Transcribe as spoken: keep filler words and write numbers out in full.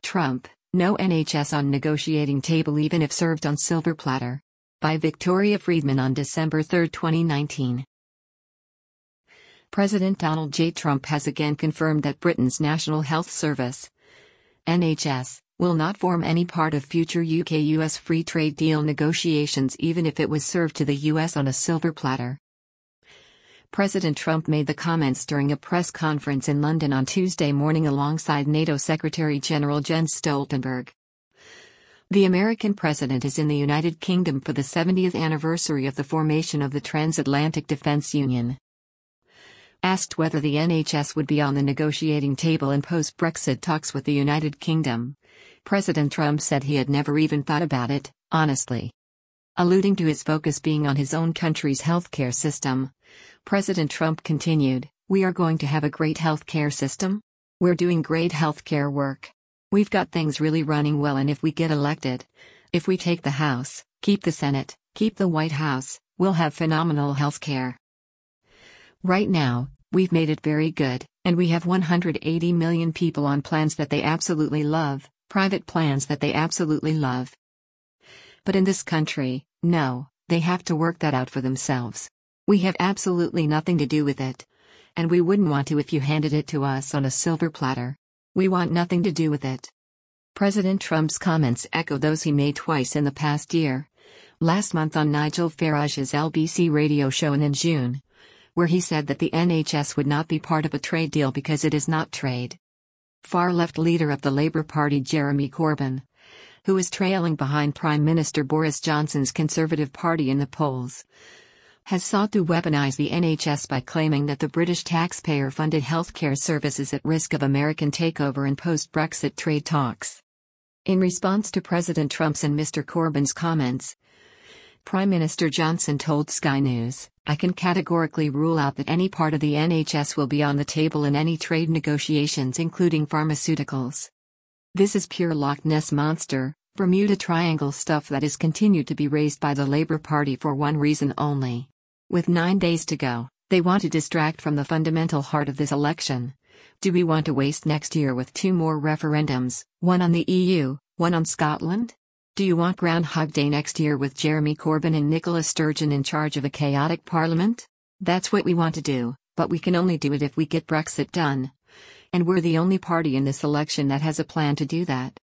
Trump, no N H S on negotiating table even if served on silver platter. By Victoria Friedman on December third, twenty nineteen. President Donald J. Trump has again confirmed that Britain's National Health Service, N H S, will not form any part of future U K U S free trade deal negotiations even if it was served to the U S on a silver platter. President Trump made the comments during a press conference in London on Tuesday morning alongside NATO Secretary General Jens Stoltenberg. The American president is in the United Kingdom for the seventieth anniversary of the formation of the Transatlantic Defense Union. Asked whether the N H S would be on the negotiating table in post-Brexit talks with the United Kingdom, President Trump said he had never even thought about it, honestly. Alluding to his focus being on his own country's healthcare system, President Trump continued, "We are going to have a great healthcare system. We're doing great healthcare work. We've got things really running well, and if we get elected, if we take the House, keep the Senate, keep the White House, we'll have phenomenal healthcare. Right now, we've made it very good, and we have one hundred eighty million people on plans that they absolutely love, private plans that they absolutely love. But in this country, no, they have to work that out for themselves. We have absolutely nothing to do with it. And we wouldn't want to if you handed it to us on a silver platter. We want nothing to do with it." President Trump's comments echo those he made twice in the past year. Last month on Nigel Farage's L B C radio show and in June, where he said that the N H S would not be part of a trade deal because it is not trade. Far-left leader of the Labour Party Jeremy Corbyn, who is trailing behind Prime Minister Boris Johnson's Conservative Party in the polls, has sought to weaponize the N H S by claiming that the British taxpayer-funded healthcare service is at risk of American takeover in post-Brexit trade talks. In response to President Trump's and Mister Corbyn's comments, Prime Minister Johnson told Sky News, "I can categorically rule out that any part of the N H S will be on the table in any trade negotiations, including pharmaceuticals. This is pure Loch Ness Monster, Bermuda Triangle stuff that is continued to be raised by the Labour Party for one reason only. With nine days to go, they want to distract from the fundamental heart of this election. Do we want to waste next year with two more referendums, one on the E U, one on Scotland? Do you want Groundhog Day next year with Jeremy Corbyn and Nicola Sturgeon in charge of a chaotic parliament? That's what we want to do, but we can only do it if we get Brexit done. And we're the only party in this election that has a plan to do that."